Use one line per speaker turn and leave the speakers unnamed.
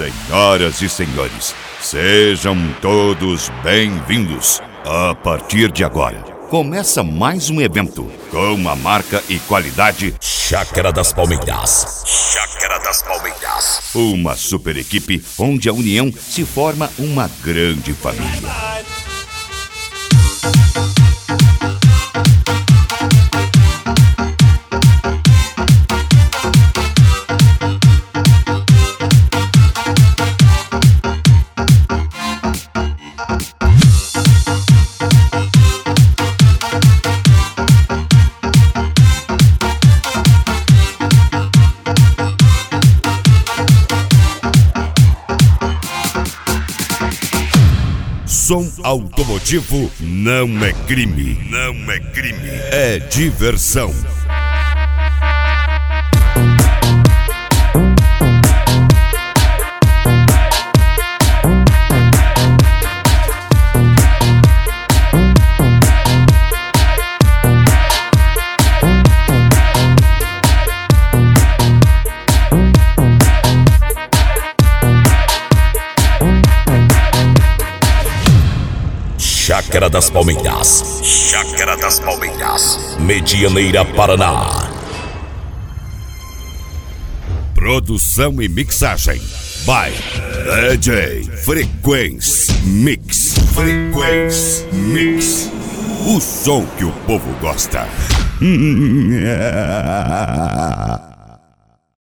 Senhoras e senhores, sejam todos bem-vindos. A partir de agora, começa mais um evento com a marca e qualidade
Chácara das Palmeiras. Chácara das Palmeiras.
Uma super equipe onde a união se forma uma grande família. Som automotivo não é crime. Não é crime. É diversão.
Chácara das Palmeiras. Chácara das Palmeiras. Medianeira, Paraná.
Produção e mixagem by DJ Frequência Mix. Frequência Mix. O som que o povo gosta.